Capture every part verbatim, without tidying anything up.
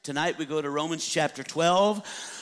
Tonight we go to Romans chapter twelve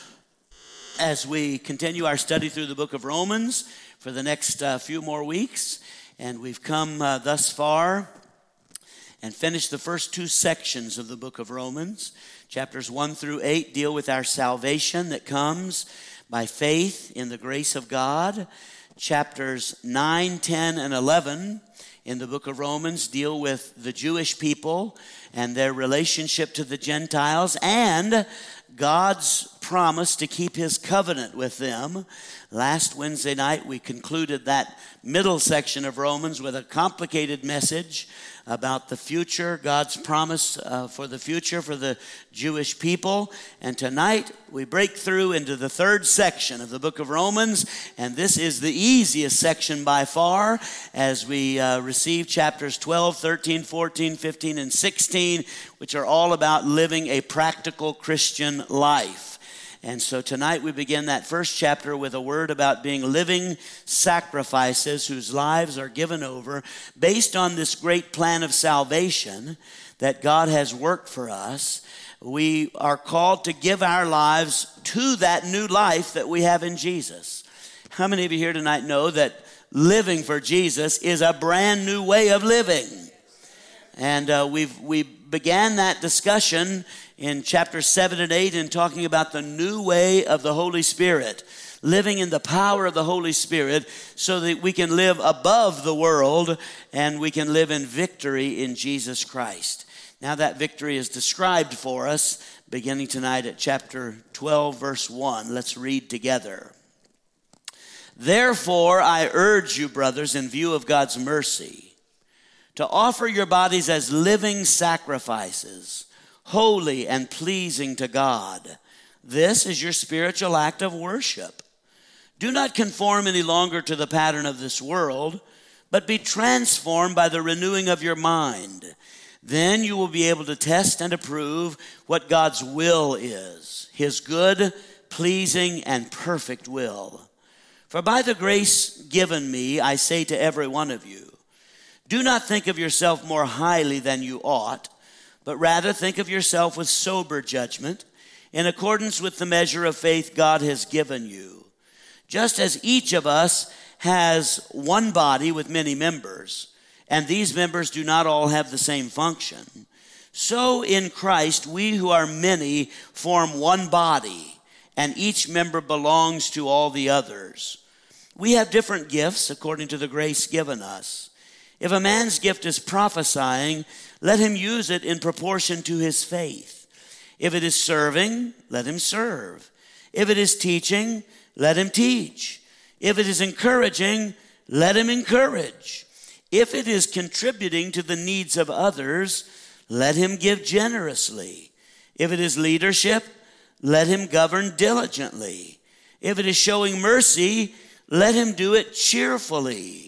as we continue our study through the book of Romans for the next uh, few more weeks. And we've come uh, thus far and finished the first two sections of the book of Romans. Chapters one through eight deal with our salvation that comes by faith in the grace of God. Chapters nine, ten, and eleven in the book of Romans deal with the Jewish people and their relationship to the Gentiles and God's promise to keep his covenant with them. Last Wednesday night, we concluded that middle section of Romans with a complicated message about the future, God's promise uh, for the future for the Jewish people. And tonight, we break through into the third section of the book of Romans, and this is the easiest section by far as we uh, receive chapters twelve, thirteen, fourteen, fifteen, and sixteen, which are all about living a practical Christian life. And so tonight we begin that first chapter with a word about being living sacrifices whose lives are given over based on this great plan of salvation that God has worked for us. We are called to give our lives to that new life that we have in Jesus. How many of you here tonight know that living for Jesus is a brand new way of living? And uh, we've we began that discussion in chapters seven and eight in talking about the new way of the Holy Spirit, living in the power of the Holy Spirit so that we can live above the world and we can live in victory in Jesus Christ. Now that victory is described for us beginning tonight at chapter twelve, verse one. Let's read together. Therefore, I urge you, brothers, in view of God's mercy, to offer your bodies as living sacrifices, holy and pleasing to God. This is your spiritual act of worship. Do not conform any longer to the pattern of this world, but be transformed by the renewing of your mind. Then you will be able to test and approve what God's will is, his good, pleasing, and perfect will. For by the grace given me, I say to every one of you, do not think of yourself more highly than you ought, but rather think of yourself with sober judgment, in accordance with the measure of faith God has given you. Just as each of us has one body with many members, and these members do not all have the same function, so in Christ we who are many form one body, and each member belongs to all the others. We have different gifts according to the grace given us. If a man's gift is prophesying, let him use it in proportion to his faith. If it is serving, let him serve. If it is teaching, let him teach. If it is encouraging, let him encourage. If it is contributing to the needs of others, let him give generously. If it is leadership, let him govern diligently. If it is showing mercy, let him do it cheerfully.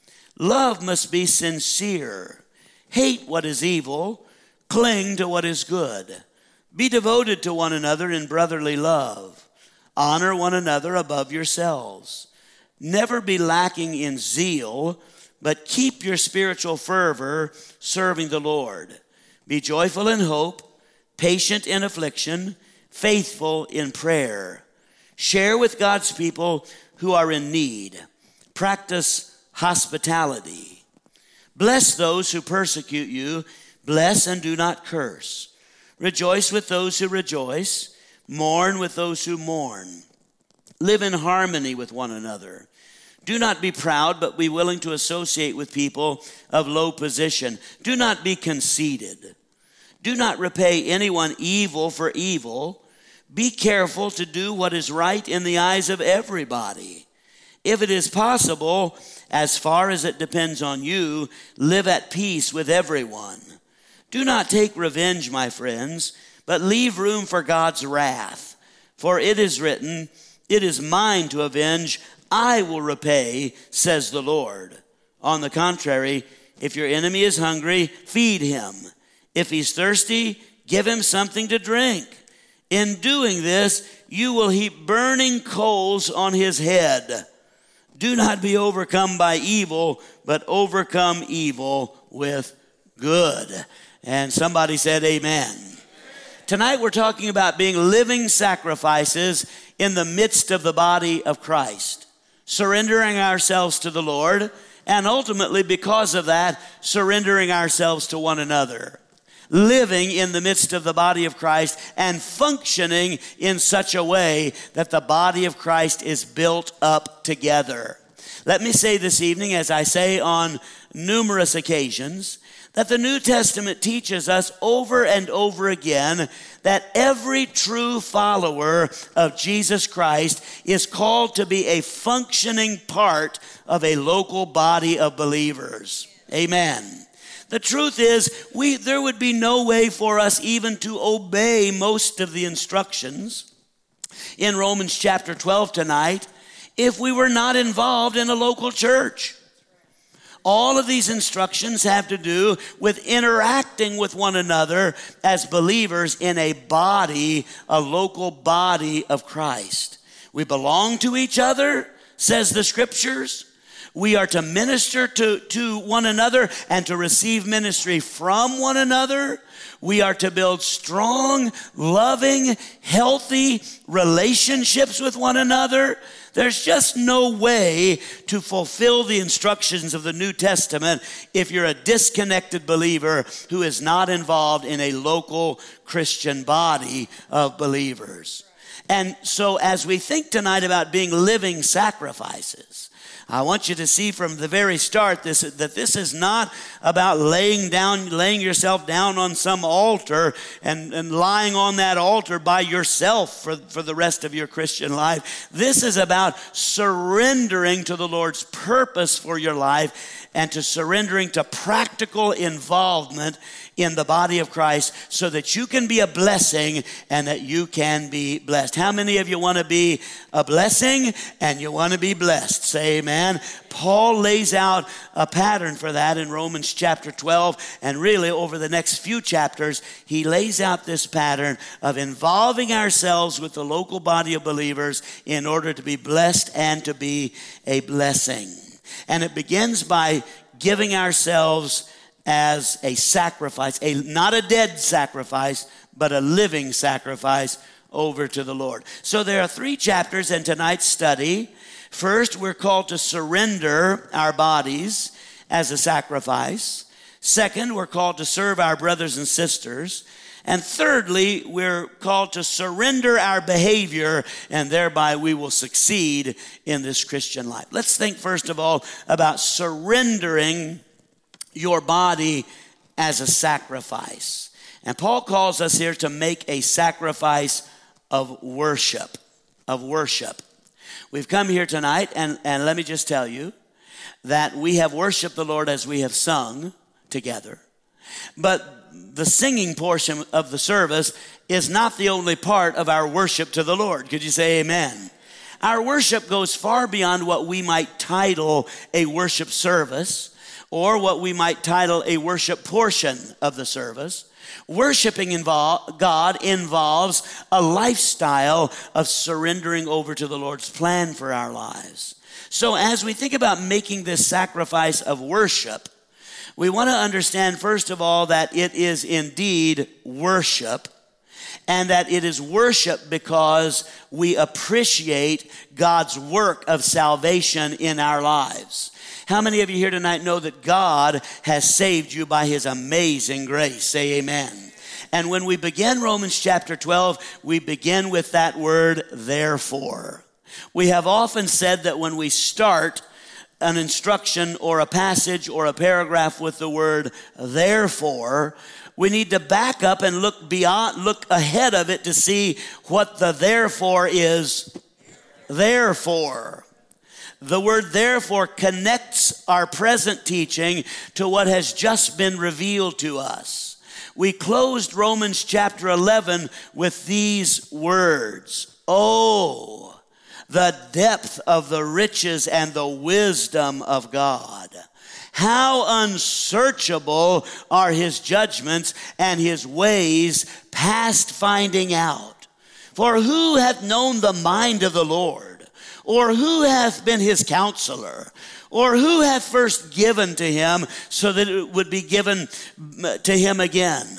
Love must be sincere. Hate what is evil. Cling to what is good. Be devoted to one another in brotherly love. Honor one another above yourselves. Never be lacking in zeal, but keep your spiritual fervor serving the Lord. Be joyful in hope, patient in affliction, faithful in prayer. Share with God's people who are in need. Practice hospitality. Bless those who persecute you. Bless and do not curse. Rejoice with those who rejoice. Mourn with those who mourn. Live in harmony with one another. Do not be proud, but be willing to associate with people of low position. Do not be conceited. Do not repay anyone evil for evil. Be careful to do what is right in the eyes of everybody. If it is possible, as far as it depends on you, live at peace with everyone. Do not take revenge, my friends, but leave room for God's wrath. For it is written, it is mine to avenge, I will repay, says the Lord. On the contrary, if your enemy is hungry, feed him. If he's thirsty, give him something to drink. In doing this, you will heap burning coals on his head. Do not be overcome by evil, but overcome evil with good. And somebody said amen. Tonight we're talking about being living sacrifices in the midst of the body of Christ, surrendering ourselves to the Lord, and ultimately, because of that, surrendering ourselves to one another. Living in the midst of the body of Christ and functioning in such a way that the body of Christ is built up together. Let me say this evening, as I say on numerous occasions, that the New Testament teaches us over and over again that every true follower of Jesus Christ is called to be a functioning part of a local body of believers. Amen. The truth is, we there would be no way for us even to obey most of the instructions in Romans chapter twelve tonight if we were not involved in a local church. All of these instructions have to do with interacting with one another as believers in a body, a local body of Christ. We belong to each other, says the scriptures. We are to minister to, to one another and to receive ministry from one another. We are to build strong, loving, healthy relationships with one another. There's just no way to fulfill the instructions of the New Testament if you're a disconnected believer who is not involved in a local Christian body of believers. And so as we think tonight about being living sacrifices, I want you to see from the very start this, that this is not about laying down, laying yourself down on some altar and, and lying on that altar by yourself for, for the rest of your Christian life. This is about surrendering to the Lord's purpose for your life and to surrendering to practical involvement in the body of Christ so that you can be a blessing and that you can be blessed. How many of you want to be a blessing and you want to be blessed? Say amen. Paul lays out a pattern for that in Romans chapter twelve, and really over the next few chapters, he lays out this pattern of involving ourselves with the local body of believers in order to be blessed and to be a blessing. And it begins by giving ourselves as a sacrifice, a not a dead sacrifice, but a living sacrifice over to the Lord. So there are three chapters in tonight's study. First, we're called to surrender our bodies as a sacrifice. Second, we're called to serve our brothers and sisters. And thirdly, we're called to surrender our behavior, and thereby we will succeed in this Christian life. Let's think first of all about surrendering your body as a sacrifice. And Paul calls us here to make a sacrifice of worship, of worship. We've come here tonight, and, and let me just tell you that we have worshiped the Lord as we have sung together. But the singing portion of the service is not the only part of our worship to the Lord. Could you say amen? Our worship goes far beyond what we might title a worship service, or what we might title a worship portion of the service. Worshiping involve, God involves a lifestyle of surrendering over to the Lord's plan for our lives. So as we think about making this sacrifice of worship, we want to understand, first of all, that it is indeed worship, and that it is worship because we appreciate God's work of salvation in our lives. How many of you here tonight know that God has saved you by his amazing grace? Say amen. And when we begin Romans chapter twelve, we begin with that word, therefore. We have often said that when we start an instruction or a passage or a paragraph with the word therefore, we need to back up and look beyond, look ahead of it to see what the therefore is there for. The word therefore connects our present teaching to what has just been revealed to us. We closed Romans chapter eleven with these words. Oh, the depth of the riches and the wisdom of God. How unsearchable are his judgments and his ways past finding out. For who hath known the mind of the Lord? Or who hath been his counselor? Or who hath first given to him so that it would be given to him again?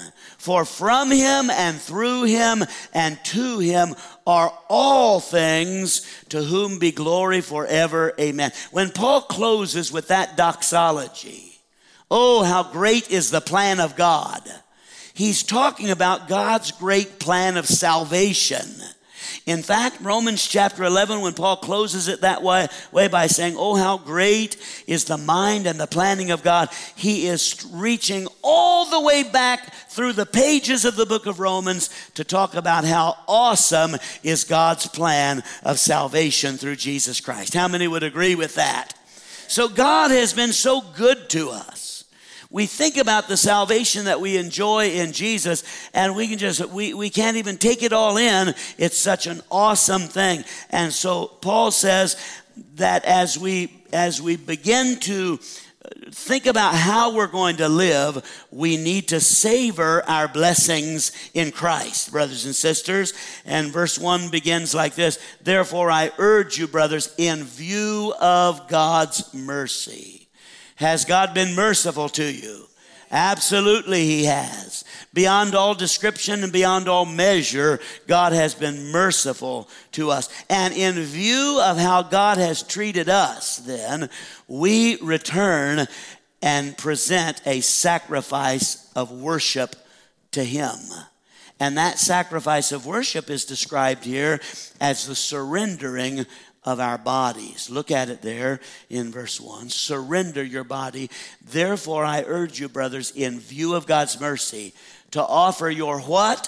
For from him and through him and to him are all things, to whom be glory forever. Amen. When Paul closes with that doxology, oh, how great is the plan of God. He's talking about God's great plan of salvation. In fact, Romans chapter eleven, when Paul closes it that way, way by saying, oh, how great is the mind and the planning of God, he is reaching all the way back through the pages of the book of Romans to talk about how awesome is God's plan of salvation through Jesus Christ. How many would agree with that? So God has been so good to us. We think about the salvation that we enjoy in Jesus, and we can just, we, we can't even take it all in. It's such an awesome thing. And so Paul says that as we, as we begin to think about how we're going to live, we need to savor our blessings in Christ, brothers and sisters. And verse one begins like this: therefore I urge you, brothers, in view of God's mercy. Has God been merciful to you? Absolutely he has. Beyond all description and beyond all measure, God has been merciful to us. And in view of how God has treated us, then, we return and present a sacrifice of worship to him. And that sacrifice of worship is described here as the surrendering of our bodies. Look at it there in verse one. Surrender your body. Therefore, I urge you, brothers, in view of God's mercy, to offer your what?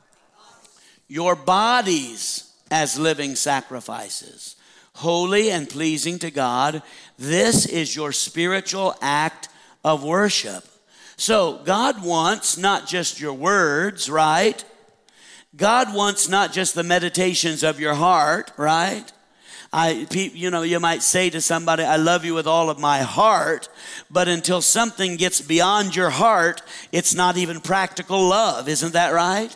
Your bodies as living sacrifices, holy and pleasing to God. This is your spiritual act of worship. So God wants not just your words, right? God wants not just the meditations of your heart, right? I, you know, you might say to somebody, I love you with all of my heart, but until something gets beyond your heart, it's not even practical love. Isn't that right?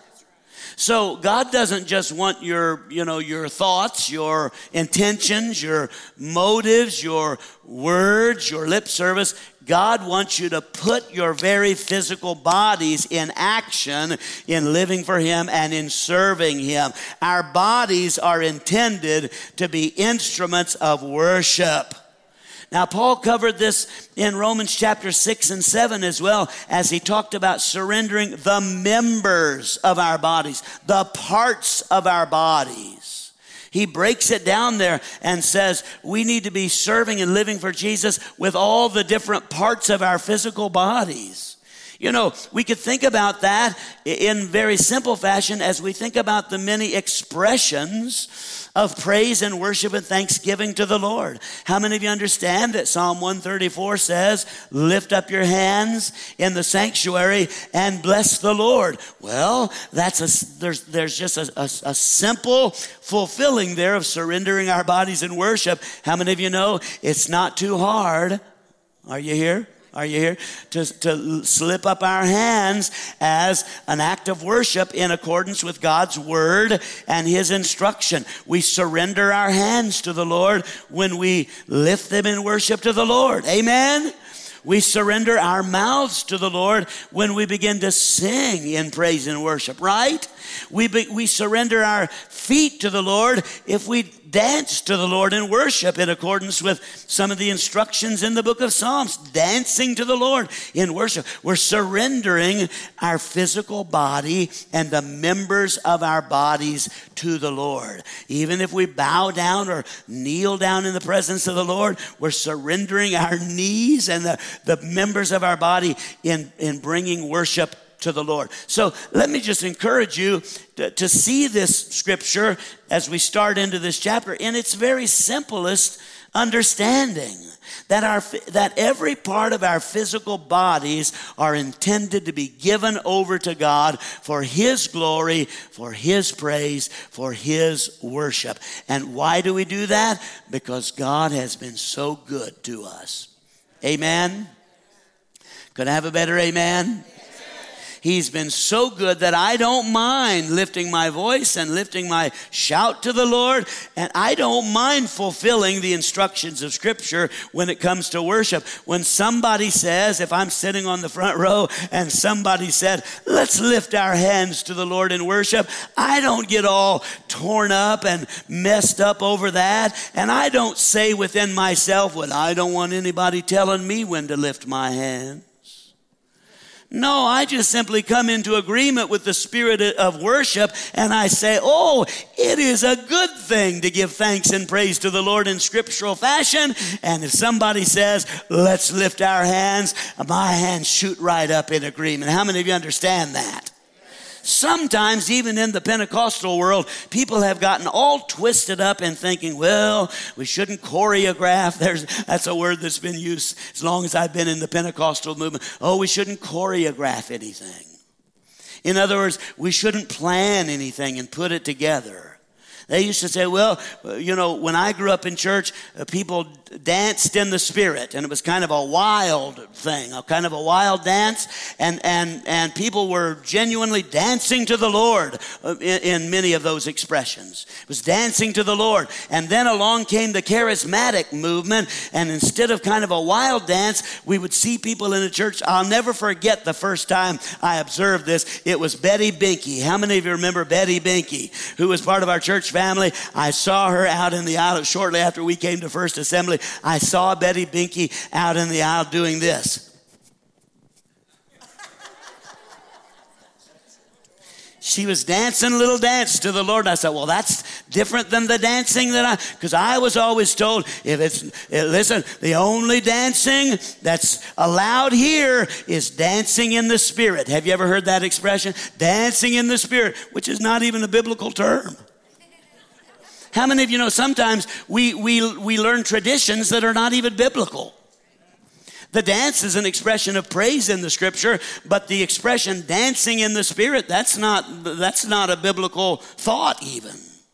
So God doesn't just want your, you know, your thoughts, your intentions, your motives, your words, your lip service. God wants you to put your very physical bodies in action in living for him and in serving him. Our bodies are intended to be instruments of worship. Now, Paul covered this in Romans chapter six and seven as well, as he talked about surrendering the members of our bodies, the parts of our bodies. He breaks it down there and says we need to be serving and living for Jesus with all the different parts of our physical bodies. You know, we could think about that in very simple fashion as we think about the many expressions of praise and worship and thanksgiving to the Lord. How many of you understand that Psalm one thirty-four says, lift up your hands in the sanctuary and bless the Lord? Well, that's a, there's, there's just a, a, a simple fulfilling there of surrendering our bodies in worship. How many of you know it's not too hard? Are you here? Are you here? To, to slip up our hands as an act of worship in accordance with God's word and his instruction. We surrender our hands to the Lord when we lift them in worship to the Lord. Amen? We surrender our mouths to the Lord when we begin to sing in praise and worship, right? We be, we surrender our feet to the Lord if we dance to the Lord in worship in accordance with some of the instructions in the book of Psalms. Dancing to the Lord in worship. We're surrendering our physical body and the members of our bodies to the Lord. Even if we bow down or kneel down in the presence of the Lord, we're surrendering our knees and the, the members of our body in, in bringing worship to the Lord. So let me just encourage you to, to see this scripture as we start into this chapter in its very simplest understanding. That our that every part of our physical bodies are intended to be given over to God for his glory, for his praise, for his worship. And why do we do that? Because God has been so good to us. Amen. Could I have a better amen? He's been so good that I don't mind lifting my voice and lifting my shout to the Lord. And I don't mind fulfilling the instructions of Scripture when it comes to worship. When somebody says, if I'm sitting on the front row and somebody said, let's lift our hands to the Lord in worship, I don't get all torn up and messed up over that. And I don't say within myself, well, I don't want anybody telling me when to lift my hands. No, I just simply come into agreement with the spirit of worship, and I say, oh, it is a good thing to give thanks and praise to the Lord in scriptural fashion. And if somebody says, let's lift our hands, my hands shoot right up in agreement. How many of you understand that? Sometimes, even in the Pentecostal world, people have gotten all twisted up in thinking, well, we shouldn't choreograph. There's, that's a word that's been used as long as I've been in the Pentecostal movement. Oh, we shouldn't choreograph anything. In other words, we shouldn't plan anything and put it together. They used to say, well, you know, when I grew up in church, uh, people danced in the Spirit, and it was kind of a wild thing, a kind of a wild dance, and and and people were genuinely dancing to the Lord uh, in, in many of those expressions. It was dancing to the Lord. And then along came the charismatic movement, and instead of kind of a wild dance, we would see people in the church. I'll never forget the first time I observed this. It was Betty Binky. How many of you remember Betty Binky, who was part of our church family? I saw her out in the aisle shortly after we came to First Assembly. I saw Betty Binky out in the aisle doing this. She was dancing a little dance to the Lord. And I said, well, that's different than the dancing that I, because I was always told, if it's, listen, the only dancing that's allowed here is dancing in the Spirit. Have you ever heard that expression? Dancing in the Spirit, which is not even a biblical term. How many of you know sometimes we, we, we learn traditions that are not even biblical? The dance is an expression of praise in the Scripture, but the expression dancing in the Spirit, that's not, that's not a biblical thought even.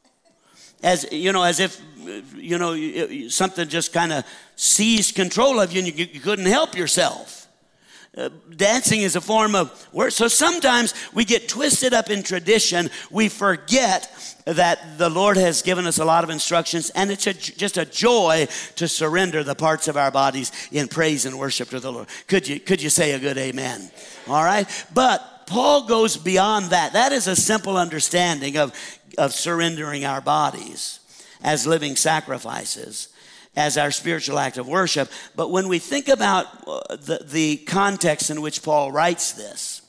As, you know, as if, you know, something just kind of seized control of you and you, you couldn't help yourself. Uh, dancing is a form of worship. So sometimes we get twisted up in tradition. We forget that the Lord has given us a lot of instructions, and it's a, just a joy to surrender the parts of our bodies in praise and worship to the Lord. Could you, could you say a good amen? All right. But Paul goes beyond that. That is a simple understanding of, of surrendering our bodies as living sacrifices, as our spiritual act of worship. But when we think about the, the context in which Paul writes this,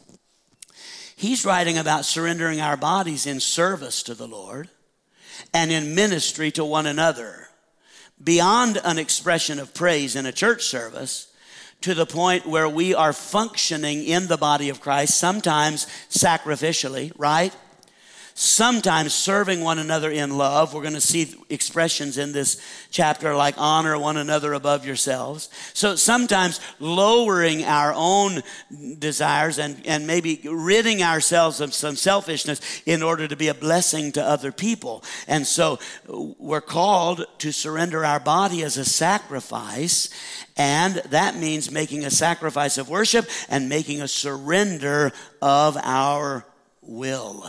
he's writing about surrendering our bodies in service to the Lord and in ministry to one another, beyond an expression of praise in a church service, to the point where we are functioning in the body of Christ, sometimes sacrificially, right? Sometimes serving one another in love. We're going to see expressions in this chapter like honor one another above yourselves. So sometimes lowering our own desires and, and maybe ridding ourselves of some selfishness in order to be a blessing to other people. And so we're called to surrender our body as a sacrifice. And that means making a sacrifice of worship and making a surrender of our will.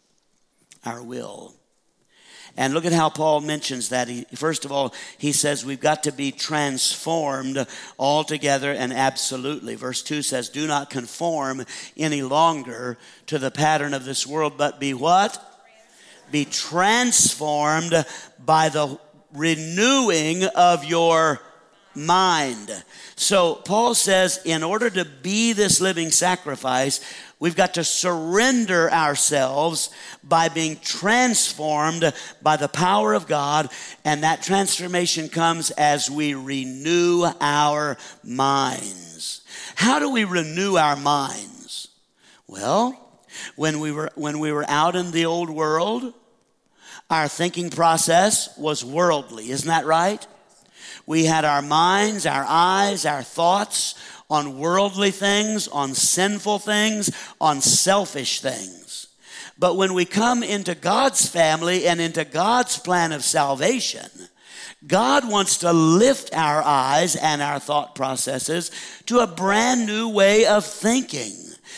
Our will. And look at how Paul mentions that. He, first of all, he says we've got to be transformed altogether and absolutely. Verse two says, do not conform any longer to the pattern of this world, but be what? Be transformed by the renewing of your mind. So Paul says in order to be this living sacrifice, we've got to surrender ourselves by being transformed by the power of God, and that transformation comes as we renew our minds. How do we renew our minds? Well, when we were when we were out in the old world, our thinking process was worldly. Isn't that right? We had our minds, our eyes, our thoughts on worldly things, on sinful things, on selfish things. But when we come into God's family and into God's plan of salvation, God wants to lift our eyes and our thought processes to a brand new way of thinking.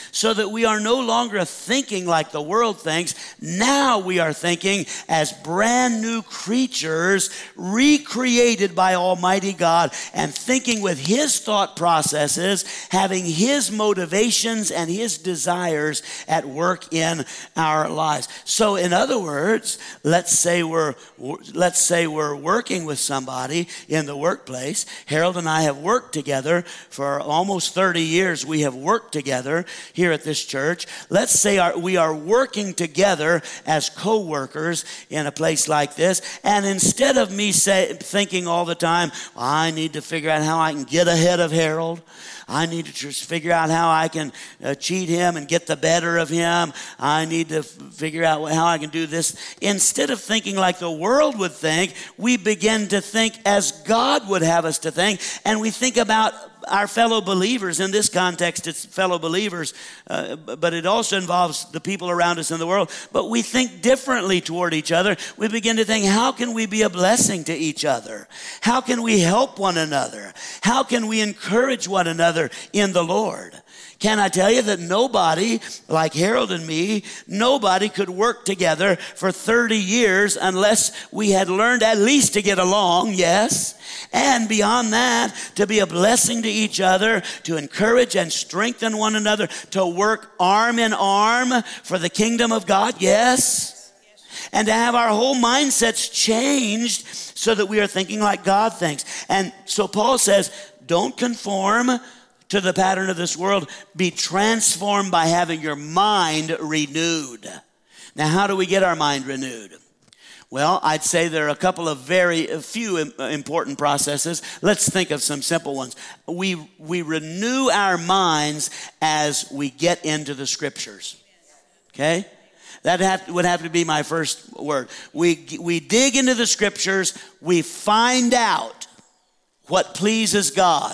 so that we are no longer thinking like the world thinks. Now we are thinking as brand new creatures recreated by Almighty God and thinking with His thought processes, having His motivations and His desires at work in our lives. So in other words, let's say we're let's say we're working with somebody in the workplace. Harold and I have worked together for almost thirty years. We have worked together here at this church. Let's say our, we are working together as co-workers in a place like this. And instead of me say, thinking all the time, well, I need to figure out how I can get ahead of Harold. I need to just figure out how I can uh, cheat him and get the better of him. I need to f- figure out how I can do this. Instead of thinking like the world would think, we begin to think as God would have us to think. And we think about our fellow believers. In this context, it's fellow believers, uh, but it also involves the people around us in the world. But we think differently toward each other. We begin to think, how can we be a blessing to each other? How can we help one another? How can we encourage one another in the Lord? Can I tell you that nobody, like Harold and me, nobody could work together for thirty years unless we had learned at least to get along, yes, and beyond that, to be a blessing to each other, to encourage and strengthen one another, to work arm in arm for the kingdom of God, yes, and to have our whole mindsets changed so that we are thinking like God thinks. And so Paul says, don't conform to the pattern of this world. Be transformed by having your mind renewed. Now, how do we get our mind renewed? Well, I'd say there are a couple of very a few important processes. Let's think of some simple ones. We we renew our minds as we get into the scriptures. Okay? That have, would have to be my first word. We we dig into the scriptures. We find out what pleases God.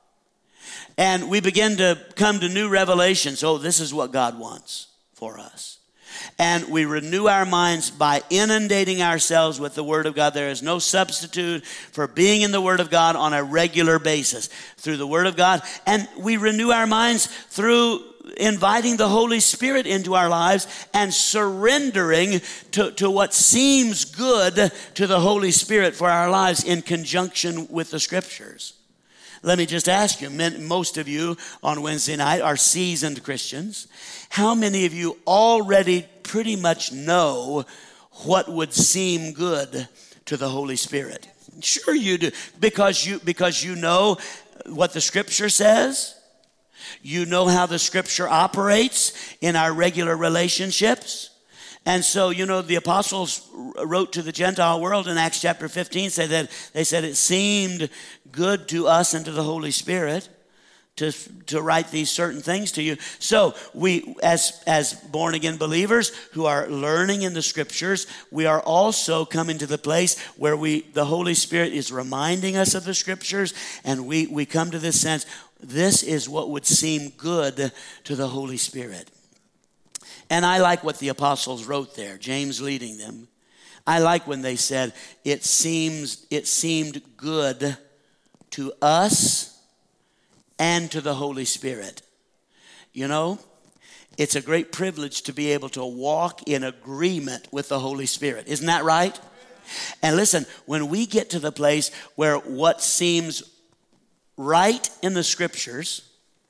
And we begin to come to new revelations. Oh, this is what God wants for us. And we renew our minds by inundating ourselves with the Word of God. There is no substitute for being in the Word of God on a regular basis through the Word of God. And we renew our minds through inviting the Holy Spirit into our lives and surrendering to, to what seems good to the Holy Spirit for our lives in conjunction with the Scriptures. Let me just ask you, most of you on Wednesday night are seasoned Christians. How many of you already pretty much know what would seem good to the Holy Spirit? Sure you do, because you because you know what the Scripture says. You know how the Scripture operates in our regular relationships. And so, you know, the apostles wrote to the Gentile world in Acts chapter fifteen, said that they said it seemed good to us and to the Holy Spirit to, to write these certain things to you. So we, as, as born again believers who are learning in the scriptures, we are also coming to the place where we, the Holy Spirit is reminding us of the scriptures, and we, we come to this sense, this is what would seem good to the Holy Spirit. And I like what the apostles wrote there, James leading them. I like when they said, it seems it seemed good to us and to the Holy Spirit. You know, it's a great privilege to be able to walk in agreement with the Holy Spirit. Isn't that right? And listen, when we get to the place where what seems right in the scriptures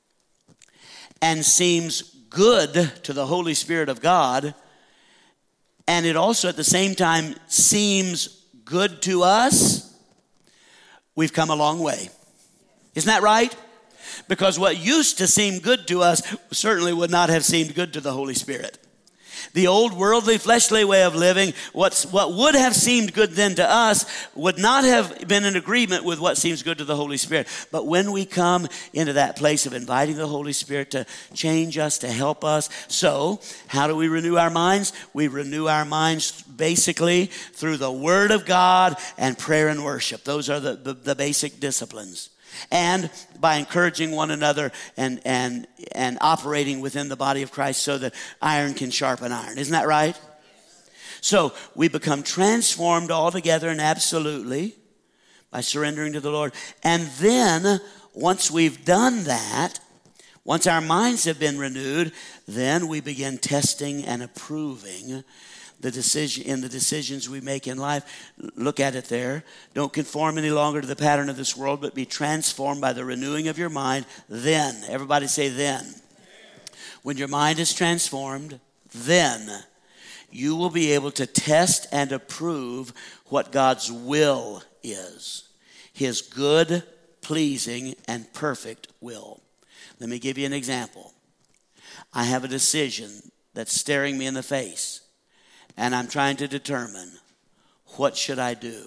and seems good to the Holy Spirit of God, and it also at the same time seems good to us, we've come a long way. Isn't that right? Because what used to seem good to us certainly would not have seemed good to the Holy Spirit. The old worldly, fleshly way of living, what's, what would have seemed good then to us would not have been in agreement with what seems good to the Holy Spirit. But when we come into that place of inviting the Holy Spirit to change us, to help us, so how do we renew our minds? We renew our minds basically through the Word of God and prayer and worship. Those are the, the, the basic disciplines. And by encouraging one another and, and, and operating within the body of Christ so that iron can sharpen iron. Isn't that right? So we become transformed altogether and absolutely by surrendering to the Lord. And then once we've done that, Once our minds have been renewed, then we begin testing and approving the decision in the decisions we make in life. Look at it there. Don't conform any longer to the pattern of this world, but be transformed by the renewing of your mind. Then, everybody say then. When your mind is transformed, then you will be able to test and approve what God's will is. His good, pleasing, and perfect will. Let me give you an example. I have a decision that's staring me in the face, and I'm trying to determine, what should I do?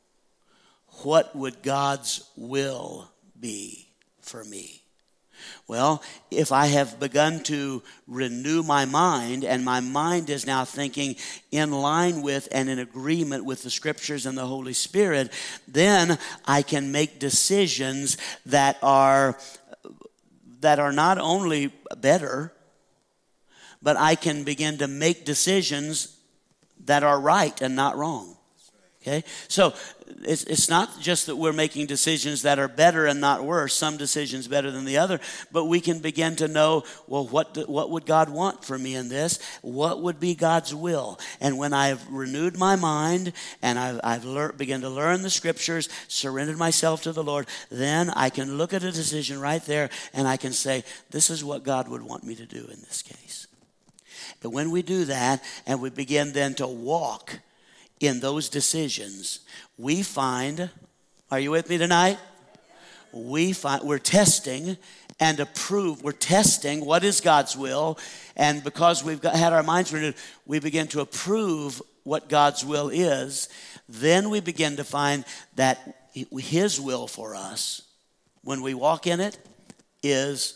What would God's will be for me? Well, if I have begun to renew my mind, and my mind is now thinking in line with and in agreement with the Scriptures and the Holy Spirit, then I can make decisions that are that are not only better, but I can begin to make decisions that are right and not wrong. Okay? So it's, it's not just that we're making decisions that are better and not worse, some decisions better than the other, but we can begin to know, well, what, do, what would God want for me in this? What would be God's will? And when I've renewed my mind and I've, I've learned, begun to learn the Scriptures, surrendered myself to the Lord, then I can look at a decision right there and I can say, this is what God would want me to do in this case. But when we do that and we begin then to walk in those decisions, we find, are you with me tonight? We find, we're testing and approve, we're testing what is God's will, and because we've got, had our minds renewed, we begin to approve what God's will is. Then we begin to find that His will for us, when we walk in it, is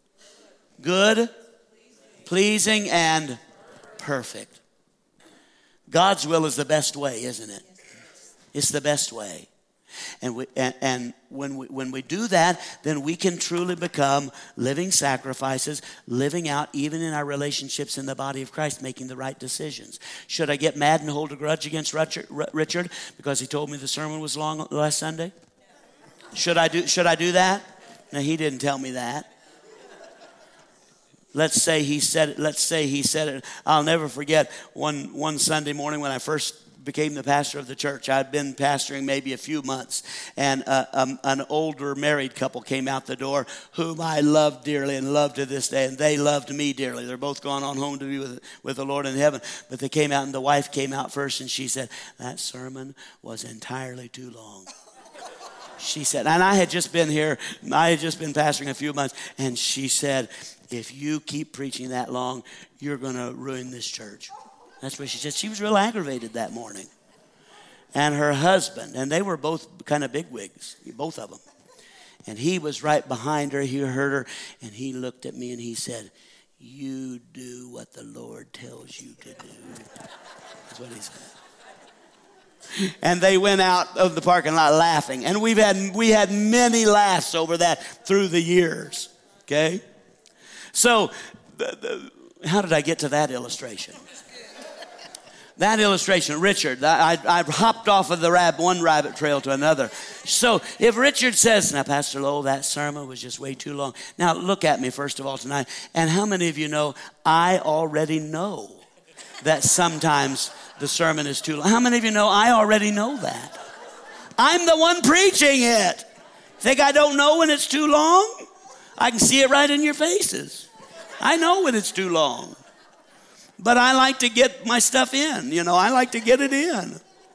good, pleasing, and perfect. God's will is the best way, isn't it? It's the best way. And we, and, and when we when we do that, then we can truly become living sacrifices, living out even in our relationships in the body of Christ, making the right decisions. Should I get mad and hold a grudge against Richard, Richard because he told me the sermon was long last Sunday? Should I do should I do that? No, he didn't tell me that. Let's say he said it. Let's say he said it. I'll never forget one one Sunday morning when I first became the pastor of the church. I'd been pastoring maybe a few months, and uh, um, an older married couple came out the door, whom I loved dearly and love to this day, and they loved me dearly. They're both gone on home to be with with the Lord in heaven. But they came out, and the wife came out first, and she said, "That sermon was entirely too long." She said, and I had just been here. I had just been pastoring a few months, and she said, "If you keep preaching that long, you're going to ruin this church." That's what she said. She was real aggravated that morning. And her husband, and they were both kind of bigwigs, both of them. And he was right behind her. He heard her, and he looked at me and he said, "You do what the Lord tells you to do." That's what he said. And they went out of the parking lot laughing. And we've had we had many laughs over that through the years. Okay? So, the, the, how did I get to that illustration? That illustration, Richard, I, I, I hopped off of the rab, one rabbit trail to another. So if Richard says, "Now, Pastor Lowell, that sermon was just way too long." Now, look at me, first of all, tonight. And how many of you know I already know that sometimes the sermon is too long? How many of you know I already know that? I'm the one preaching it. Think I don't know when it's too long? I can see it right in your faces. I know when it's too long. But I like to get my stuff in. You know, I like to get it in.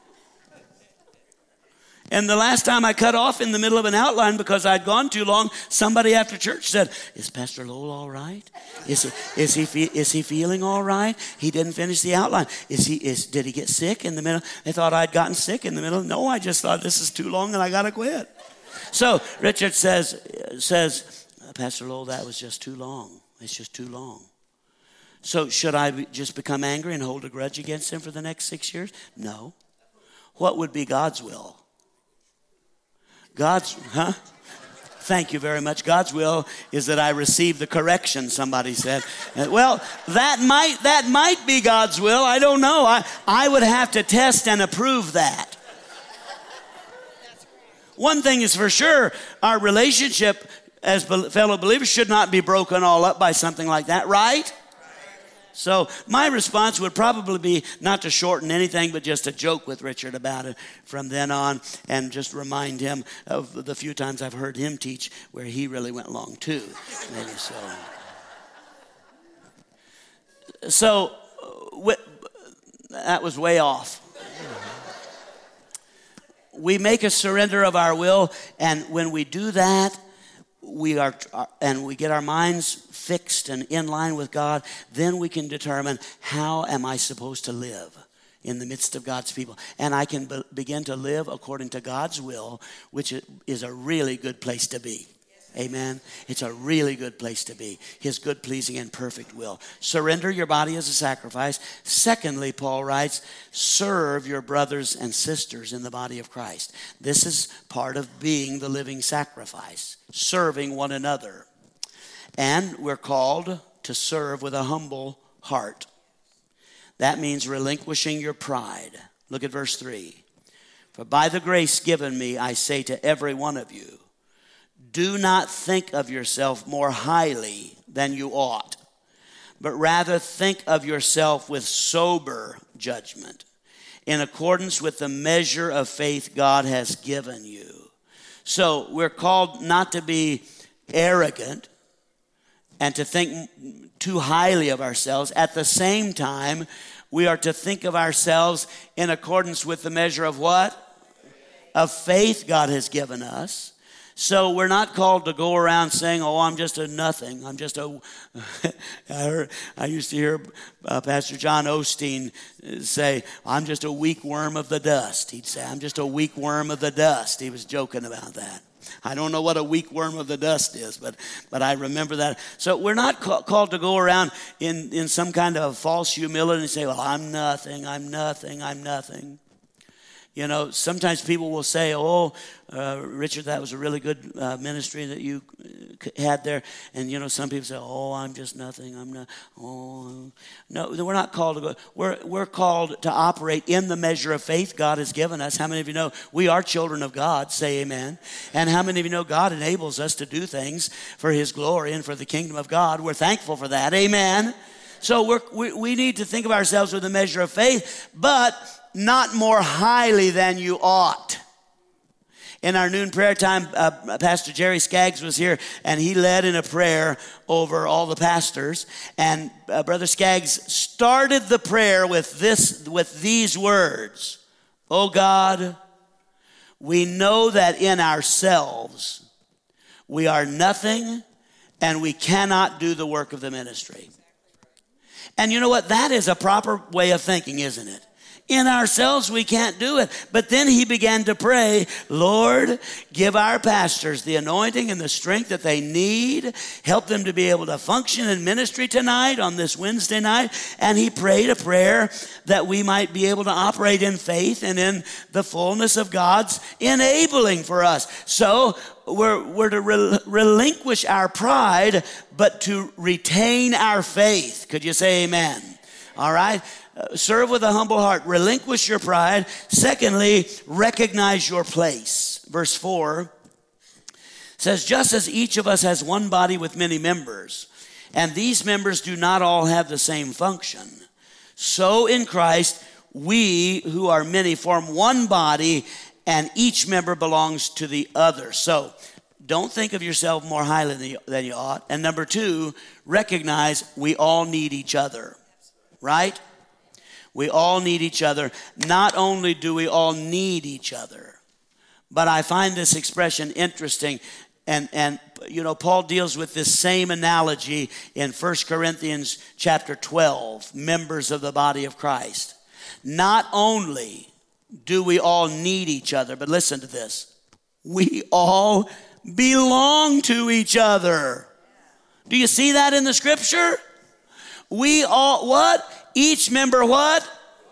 And the last time I cut off in the middle of an outline because I'd gone too long, somebody after church said, "Is Pastor Lowell all right? Is he, is he, fe- is he feeling all right? He didn't finish the outline. Is he, is, did he get sick in the middle?" They thought I'd gotten sick in the middle. No, I just thought this is too long and I got to quit. So Richard says, says, "Pastor Lowell, that was just too long. It's just too long." So should I be, just become angry and hold a grudge against him for the next six years? No. What would be God's will? God's, huh? Thank you very much. God's will is that I receive the correction, somebody said. Well, that might that might be God's will. I don't know. I, I would have to test and approve that. One thing is for sure, our relationship as fellow believers should not be broken all up by something like that, right? So my response would probably be not to shorten anything, but just to joke with Richard about it from then on and just remind him of the few times I've heard him teach where he really went long too. Maybe so. So that was way off. We make a surrender of our will, and when we do that, we are, and we get our minds fixed and in line with God, then we can determine, how am I supposed to live in the midst of God's people? And I can be, begin to live according to God's will, which is a really good place to be. Amen. It's a really good place to be. His good, pleasing, and perfect will. Surrender your body as a sacrifice. Secondly, Paul writes, serve your brothers and sisters in the body of Christ. This is part of being the living sacrifice, serving one another. And we're called to serve with a humble heart. That means relinquishing your pride. Look at verse three. For by the grace given me, I say to every one of you, do not think of yourself more highly than you ought, but rather think of yourself with sober judgment, in accordance with the measure of faith God has given you. So we're called not to be arrogant and to think too highly of ourselves. At the same time, we are to think of ourselves in accordance with the measure of what? Of faith God has given us. So we're not called to go around saying, oh, I'm just a nothing. I'm just a, I, heard, I used to hear uh, Pastor John Osteen say, I'm just a weak worm of the dust. He'd say, I'm just a weak worm of the dust. He was joking about that. I don't know what a weak worm of the dust is, but but I remember that. So we're not ca- called to go around in, in some kind of false humility and say, well, I'm nothing, I'm nothing, I'm nothing. You know, sometimes people will say, oh, uh, Richard, that was a really good uh, ministry that you had there. And, you know, some people say, oh, I'm just nothing. I'm not, oh. No, we're not called to go. We're, we're called to operate in the measure of faith God has given us. How many of you know we are children of God? Say amen. And how many of you know God enables us to do things for his glory and for the kingdom of God? We're thankful for that. Amen. So we're, we, we need to think of ourselves with a measure of faith, but not more highly than you ought. In our noon prayer time, uh, Pastor Jerry Skaggs was here, and he led in a prayer over all the pastors. And uh, Brother Skaggs started the prayer with this, with these words: "Oh God, we know that in ourselves we are nothing, and we cannot do the work of the ministry." And you know what? That is a proper way of thinking, isn't it? In ourselves, we can't do it. But then he began to pray, Lord, give our pastors the anointing and the strength that they need. Help them to be able to function in ministry tonight on this Wednesday night. And he prayed a prayer that we might be able to operate in faith and in the fullness of God's enabling for us. So we're, we're to rel- relinquish our pride, but to retain our faith. Could you say amen? All right. Uh, serve with a humble heart. Relinquish your pride. Secondly, recognize your place. Verse four says, just as each of us has one body with many members, and these members do not all have the same function, so in Christ, we who are many form one body, and each member belongs to the other. So don't think of yourself more highly than you ought. And number two, recognize we all need each other, right? We all need each other. Not only do we all need each other, but I find this expression interesting. And, and you know, Paul deals with this same analogy in First Corinthians chapter twelve, members of the body of Christ. Not only do we all need each other, but listen to this. We all belong to each other. Do you see that in the scripture? We all, what? Each member what?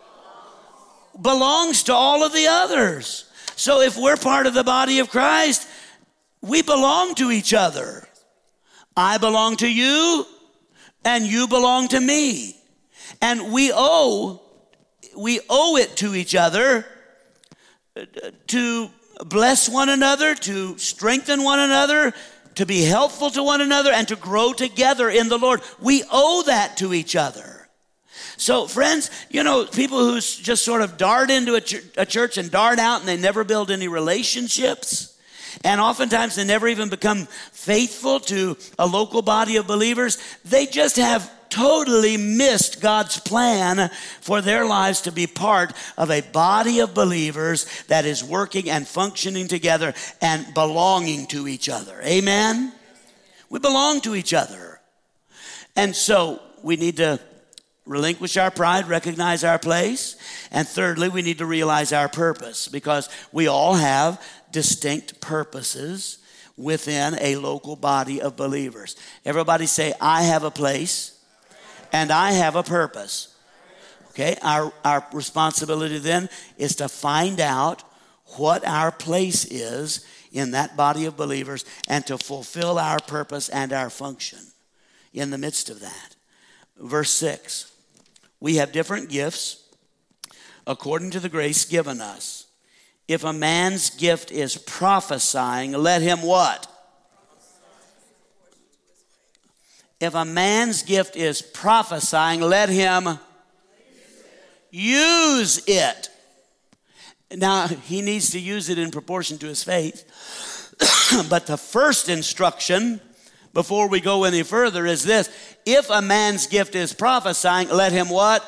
Belongs to all of the others. So if we're part of the body of Christ, we belong to each other. I belong to you, and you belong to me. And we owe, we owe it to each other to bless one another, to strengthen one another, to be helpful to one another, and to grow together in the Lord. We owe that to each other. So, friends, you know, people who just sort of dart into a, ch- a church and dart out, and they never build any relationships, and oftentimes they never even become faithful to a local body of believers, they just have totally missed God's plan for their lives to be part of a body of believers that is working and functioning together and belonging to each other. Amen? We belong to each other. And so we need to relinquish our pride, recognize our place. And thirdly, we need to realize our purpose, because we all have distinct purposes within a local body of believers. Everybody say, I have a place. And I have a purpose. Okay, our, our responsibility then is to find out what our place is in that body of believers and to fulfill our purpose and our function in the midst of that. Verse six, we have different gifts according to the grace given us. If a man's gift is prophesying, let him what? If a man's gift is prophesying, let him use it. Now, he needs to use it in proportion to his faith. But the first instruction, before we go any further, is this. If a man's gift is prophesying, let him what?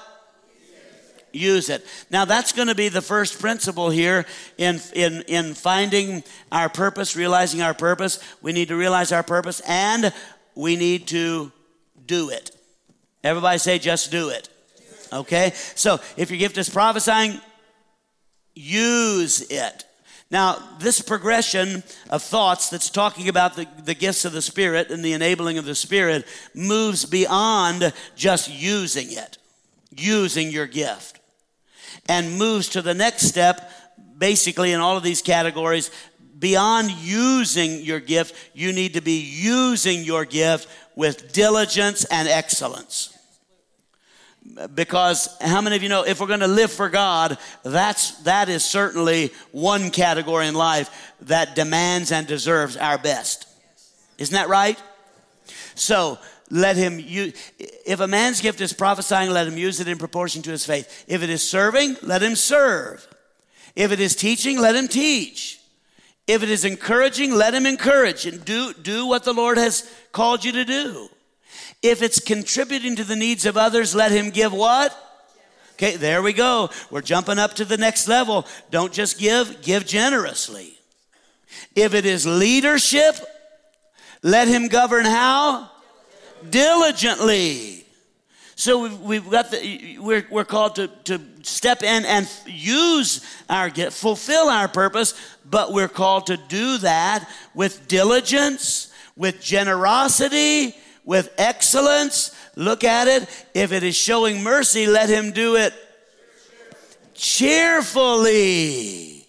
Use it. Now, that's going to be the first principle here in, in, in finding our purpose, realizing our purpose. We need to realize our purpose, and we need to do it. Everybody say, just do it. Okay? So if your gift is prophesying, use it. Now, this progression of thoughts that's talking about the, the gifts of the Spirit and the enabling of the Spirit moves beyond just using it, using your gift, and moves to the next step, basically in all of these categories. Beyond using your gift, you need to be using your gift with diligence and excellence. Because how many of you know, if we're going to live for God, that's that is certainly one category in life that demands and deserves our best. Isn't that right? So let him use. If a man's gift is prophesying, let him use it in proportion to his faith. If it is serving, let him serve. If it is teaching, let him teach. If it is encouraging, let him encourage and do, do what the Lord has called you to do. If it's contributing to the needs of others, let him give what? Okay, there we go. We're jumping up to the next level. Don't just give, give generously. If it is leadership, let him govern how? Diligently. So we've, we've got the, we're, we're called to, to step in and use our gift, fulfill our purpose, but we're called to do that with diligence, with generosity, with excellence. Look at it. If it is showing mercy, let him do it cheerfully.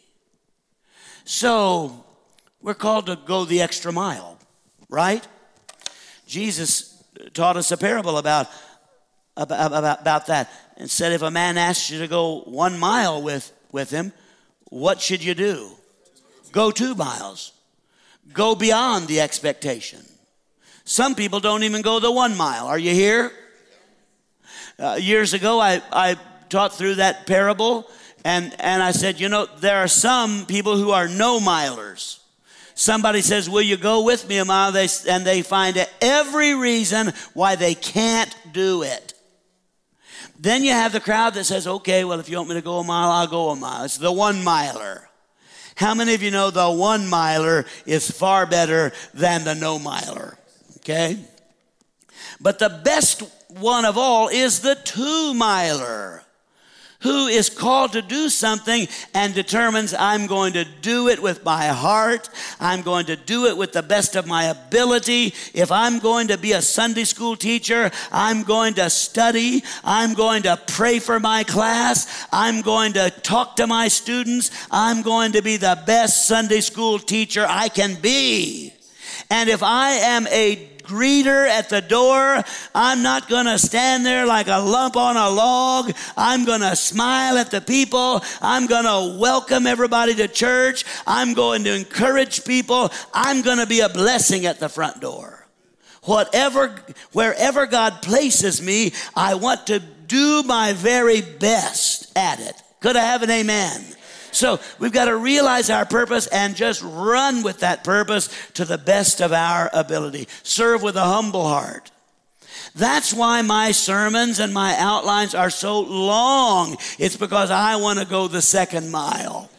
So we're called to go the extra mile, right? Jesus taught us a parable about About, about, about that, and said, if a man asks you to go one mile with, with him, what should you do? Go two miles. Go beyond the expectation. Some people don't even go the one mile. Are you here? Uh, years ago, I, I taught through that parable, and, and I said, you know, there are some people who are no-milers. Somebody says, will you go with me a mile? They, and they find every reason why they can't do it. Then you have the crowd that says, okay, well, if you want me to go a mile, I'll go a mile. It's the one-miler. How many of you know the one-miler is far better than the no-miler? Okay? But the best one of all is the two-miler, who is called to do something and determines, I'm going to do it with my heart. I'm going to do it with the best of my ability. If I'm going to be a Sunday school teacher, I'm going to study. I'm going to pray for my class. I'm going to talk to my students. I'm going to be the best Sunday school teacher I can be. And if I am a greet her at the door. I'm not going to stand there like a lump on a log. I'm going to smile at the people. I'm going to welcome everybody to church. I'm going to encourage people. I'm going to be a blessing at the front door. Whatever, wherever God places me, I want to do my very best at it. Could I have an amen? So we've got to realize our purpose and just run with that purpose to the best of our ability. Serve with a humble heart. That's why my sermons and my outlines are so long. It's because I want to go the second mile.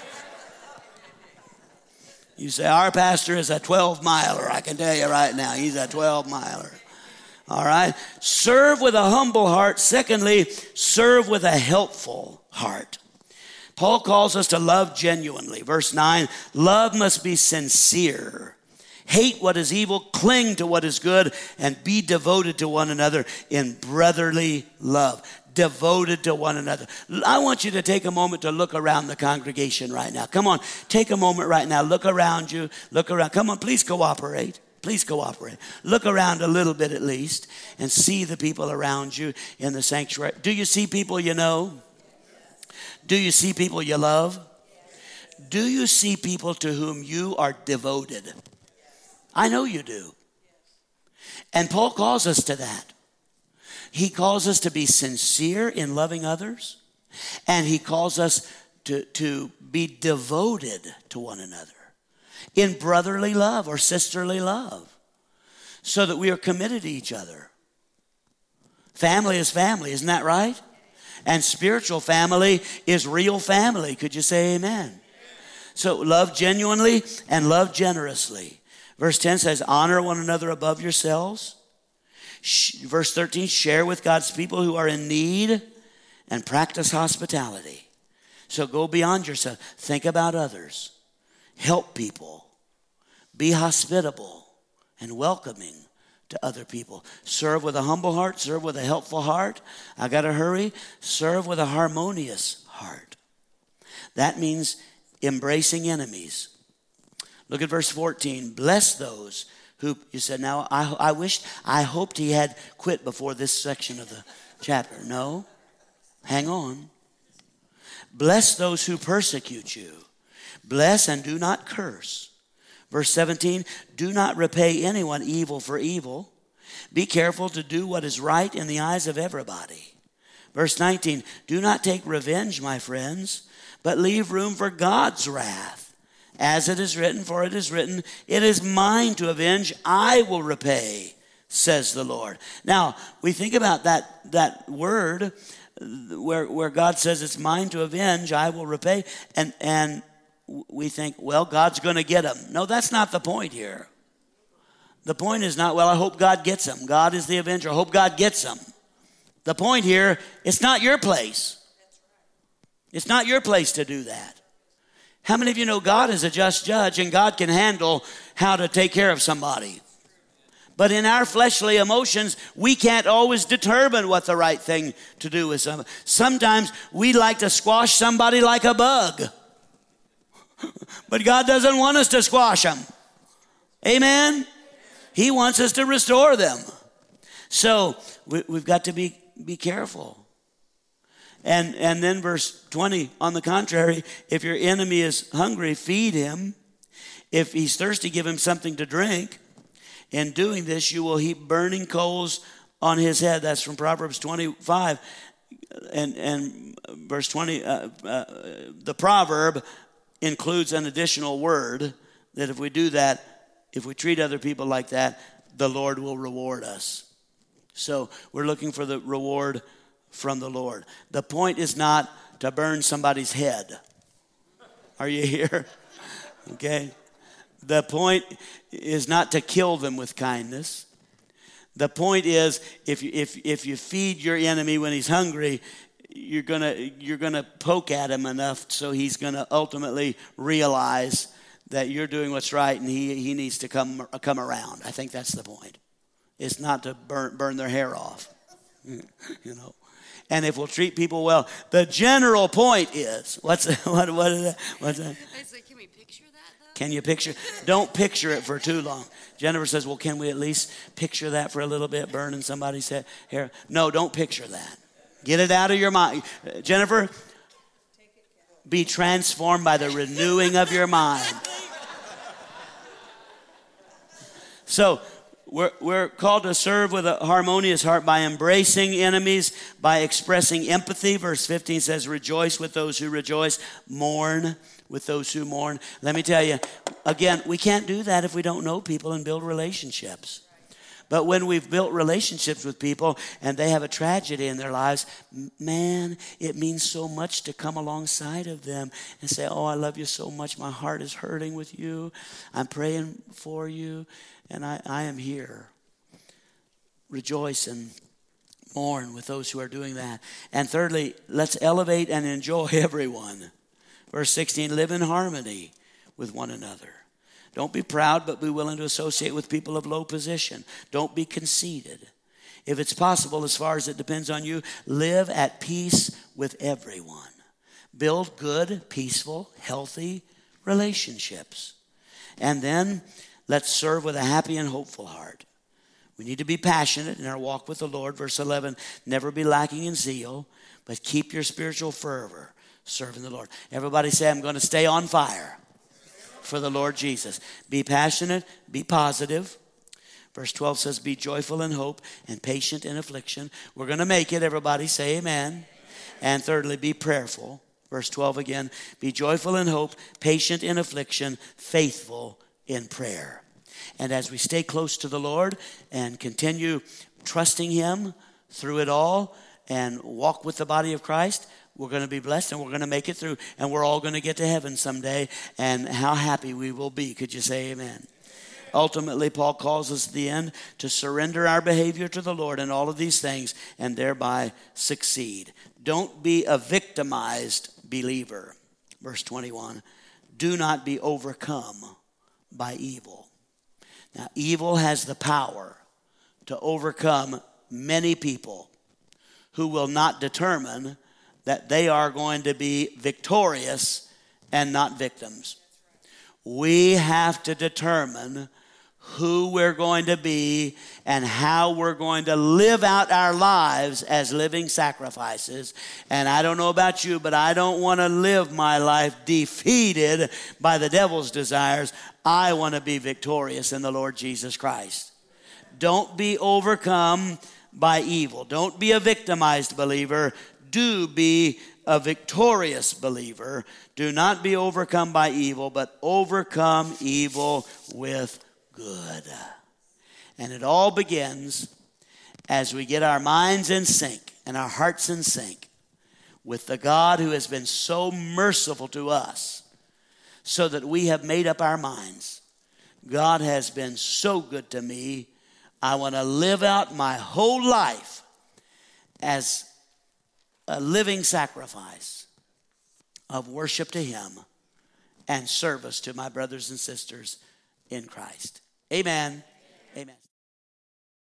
You say, our pastor is a twelve miler. I can tell you right now, he's a twelve miler. All right. Serve with a humble heart. Secondly, serve with a helpful heart. Paul calls us to love genuinely. Verse nine, love must be sincere. Hate what is evil, cling to what is good, and be devoted to one another in brotherly love. Devoted to one another. I want you to take a moment to look around the congregation right now. Come on, take a moment right now. Look around you. Look around. Come on, please cooperate. Please cooperate. Look around a little bit at least and see the people around you in the sanctuary. Do you see people you know? Do you see people you love? Do you see people to whom you are devoted? I know you do. And Paul calls us to that. He calls us to be sincere in loving others. And he calls us to, to be devoted to one another in brotherly love or sisterly love, so that we are committed to each other. Family is family, isn't that right? And spiritual family is real family. Could you say amen? So love genuinely and love generously. Verse ten says, honor one another above yourselves. Verse thirteen, share with God's people who are in need and practice hospitality. So go beyond yourself. Think about others. Help people. Be hospitable and welcoming to other people. Serve with a humble heart. Serve with a helpful heart. I got to hurry. Serve with a harmonious heart. That means embracing enemies. Look at verse fourteen. Bless those who, you said, now I, I wished, I hoped he had quit before this section of the chapter. No. Hang on. Bless those who persecute you. Bless and do not curse. Verse seventeen, do not repay anyone evil for evil. Be careful to do what is right in the eyes of everybody. Verse nineteen, do not take revenge, my friends, but leave room for God's wrath. As it is written, for it is written, it is mine to avenge, I will repay, says the Lord. Now, we think about that, that word where, where God says it's mine to avenge, I will repay, and, and we think, well, God's going to get him. No, that's not the point here. The point is not, well, I hope God gets him. God is the avenger. I hope God gets him. The point here, it's not your place. It's not your place to do that. How many of you know God is a just judge and God can handle how to take care of somebody? But in our fleshly emotions, we can't always determine what the right thing to do is. Sometimes we like to squash somebody like a bug. But God doesn't want us to squash them. Amen? He wants us to restore them. So we, we've got to be, be careful. And, and then verse twenty, on the contrary, if your enemy is hungry, feed him. If he's thirsty, give him something to drink. In doing this, you will heap burning coals on his head. That's from Proverbs twenty-five. And, and verse twenty, uh, uh, the proverb includes an additional word that if we do that, if we treat other people like that, the Lord will reward us. So we're looking for the reward from the Lord. The point is not to burn somebody's head. Are you here? Okay. The point is not to kill them with kindness. The point is, if you, if if you feed your enemy when he's hungry, you're gonna you're gonna poke at him enough so he's gonna ultimately realize that you're doing what's right and he he needs to come come around. I think that's the point. It's not to burn burn their hair off, you know. And if we'll treat people well, the general point is what's what what is that? What's that? I said, can we picture that Can you picture? Don't picture it for too long. Jennifer says, well, can we at least picture that for a little bit, burning somebody's hair? No, don't picture that. Get it out of your mind. Jennifer, be transformed by the renewing of your mind. So we're, we're called to serve with a harmonious heart by embracing enemies, by expressing empathy. Verse fifteen says, rejoice with those who rejoice, mourn with those who mourn. Let me tell you, again, we can't do that if we don't know people and build relationships. But when we've built relationships with people and they have a tragedy in their lives, man, it means so much to come alongside of them and say, oh, I love you so much. My heart is hurting with you. I'm praying for you, and I, I am here. Rejoice and mourn with those who are doing that. And thirdly, let's elevate and enjoy everyone. Verse sixteen, live in harmony with one another. Don't be proud, but be willing to associate with people of low position. Don't be conceited. If it's possible, as far as it depends on you, live at peace with everyone. Build good, peaceful, healthy relationships. And then let's serve with a happy and hopeful heart. We need to be passionate in our walk with the Lord. Verse eleven, never be lacking in zeal, but keep your spiritual fervor serving the Lord. Everybody say, I'm going to stay on fire for the Lord Jesus. Be passionate, be positive. Verse twelve says, be joyful in hope and patient in affliction. We're going to make it. Everybody say amen. And thirdly, be prayerful. Verse twelve again, be joyful in hope, patient in affliction, faithful in prayer. And as we stay close to the Lord and continue trusting him through it all and walk with the body of Christ, we're going to be blessed and we're going to make it through, and we're all going to get to heaven someday, and how happy we will be. Could you say amen? Ultimately, Paul calls us at the end to surrender our behavior to the Lord in all of these things and thereby succeed. Don't be a victimized believer. Verse twenty-one, do not be overcome by evil. Now, evil has the power to overcome many people who will not determine that they are going to be victorious and not victims. We have to determine who we're going to be and how we're going to live out our lives as living sacrifices. And I don't know about you, but I don't want to live my life defeated by the devil's desires. I want to be victorious in the Lord Jesus Christ. Don't be overcome by evil. Don't be a victimized believer. Do be a victorious believer. Do not be overcome by evil, but overcome evil with good. And it all begins as we get our minds in sync and our hearts in sync with the God who has been so merciful to us, so that we have made up our minds. God has been so good to me. I want to live out my whole life as a living sacrifice of worship to him and service to my brothers and sisters in Christ. Amen. Amen.